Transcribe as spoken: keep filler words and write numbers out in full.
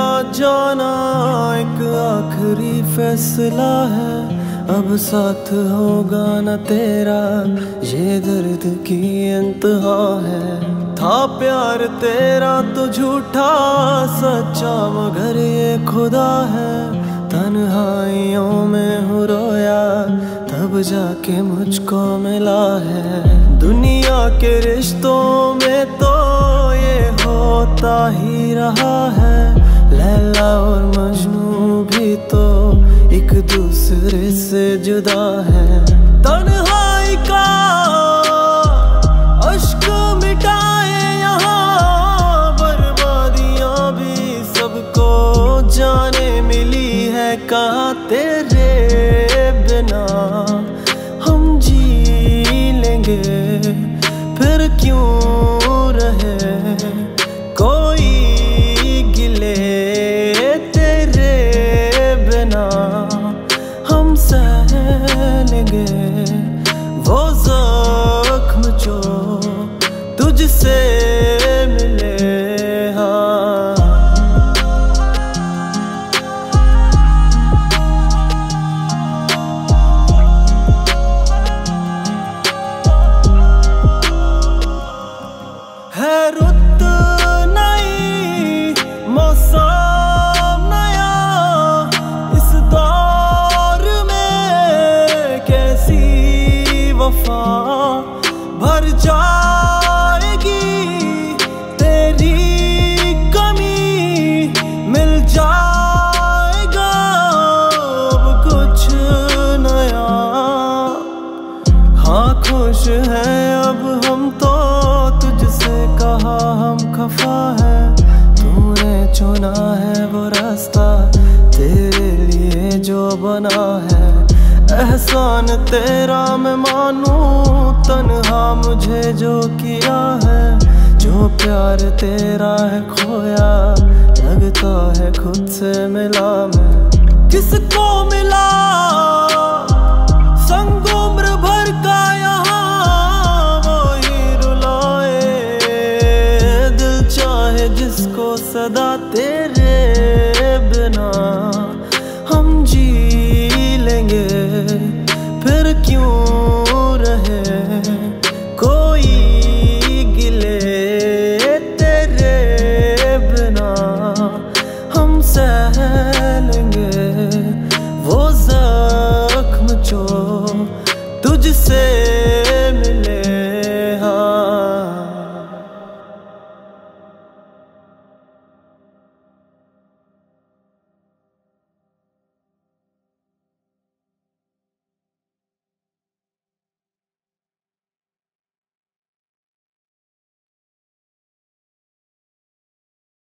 जाना एक आखिरी फैसला है, अब साथ होगा न तेरा ये दर्द की इंतहा है। था प्यार तेरा तो झूठा सच्चा मगर ये खुदा है, तन्हाइयों में हूँ रोया तब जाके मुझको मिला है। दुनिया के रिश्तों में तो ये होता ही रहा है, लैला और मजनू भी तो एक दूसरे से जुदा है। तन्हाई का अश्क मिटाए यहाँ बर्बादियां भी सबको जाने मिली है, कहाँ तेरे बिना हम जी लेंगे फिर क्यों रहे कोई गिले, तेरे बिना हम सह लेंगे वो जख्म जो तुझसे मिले। है रुत नई मौसम नया इस दौर में, कैसी वफा भर जाएगी तेरी कमी, मिल जाएगा अब कुछ नया। हाँ खुश है अब हम तो तुझसे कहा हम खफा है, तूने चुना है वो रास्ता तेरे लिए जो बना है। एहसान तेरा मैं मानूं तन्हा मुझे जो किया है, जो प्यार तेरा है खोया लगता है खुद से मिला मैं। किसको मिला संग उम्र भर का यहाँ वही रुलाए, दिल चाहे जिसको सदा तेरे बिना हम जी लेंगे फिर क्यों रहे कोई गिले, तेरे बिना हम सह लेंगे वो जख्म जो तुझसे